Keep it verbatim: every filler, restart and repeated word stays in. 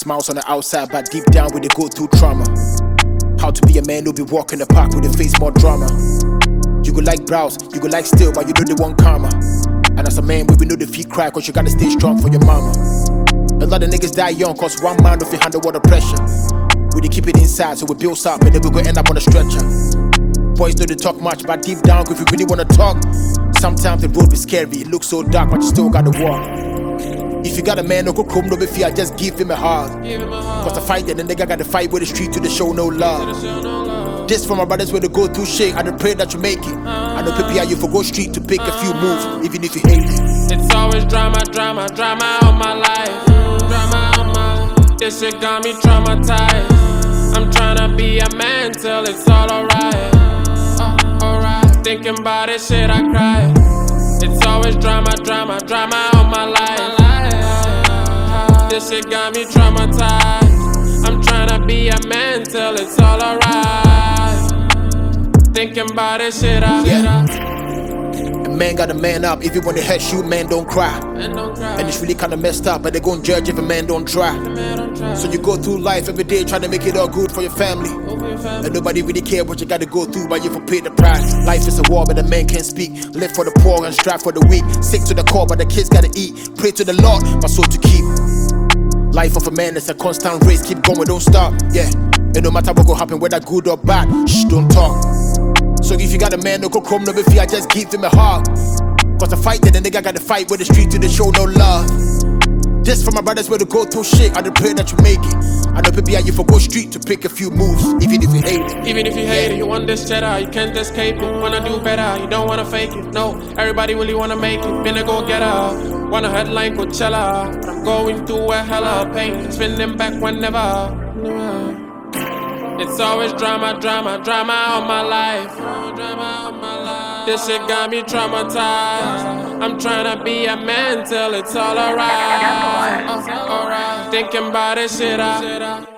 smiles on the outside, but deep down we dey go through trauma. How to be a man who be walking the park with a face more drama. You go like brows, you go like still, but you know they want karma. And as a man, we know the feet cry, cause you gotta stay strong for your mama. A lot of niggas die young, cause one man don't fit handle water pressure. We dey keep it inside, so we build up, and then we go end up on a stretcher. Boys know they talk much, but deep down, if you really wanna talk, sometimes the road be scary, it looks so dark, but you still gotta walk. If you got a man, no go come, no be fear, just give him a hug. Cause the fight, then the nigga gotta fight with the street to the show no love. This for my brothers where they go through shit, I don't pray that you make it. I know people you for go street to pick a few moves, even if you hate it. It's always drama, drama, drama all my life. Drama all my life. This shit got me traumatized. I'm tryna be a man till it's all alright. Uh, alright. Thinking about this shit, I cry. It's always drama, drama, drama all my life. This shit got me traumatized. I'm tryna be a man till it's all alright. Thinking about this shit, I yeah. A man gotta man up. If you want to hurt you, man don't cry. Man don't cry. And it's really kinda messed up, but they gon' judge if a man don't try. Don't try. So you go through life every day trying to make it all good for your family. And nobody really care what you gotta go through, but you for pay the price. Life is a war, but a man can't speak. Live for the poor and strive for the weak. Sick to the core, but the kids gotta eat. Pray to the Lord, my soul to keep. Life of a man is a constant race, keep going, don't stop. Yeah, and no matter what go happen, whether good or bad, shh, don't talk. So if you got a man, no go come, no be fear, just give him a hug. Cause the fight, then the nigga gotta fight with the street to the show no love. This for my brothers where to go through shit, I don't pray that you make it. I know people you for go street to pick a few moves, even if you hate it. Even if you hate it, you want this cheddar, you can't escape it. Wanna do better, you don't wanna fake it. No, everybody really wanna make it, been a go-getter. Wanna headline Coachella, but I'm going through a hella of pain. Spinning back whenever. It's always drama, drama, drama all my life. Drama all my life. This shit got me traumatized. I'm tryna be a man till it's all alright. Alright. Thinking about this shit, I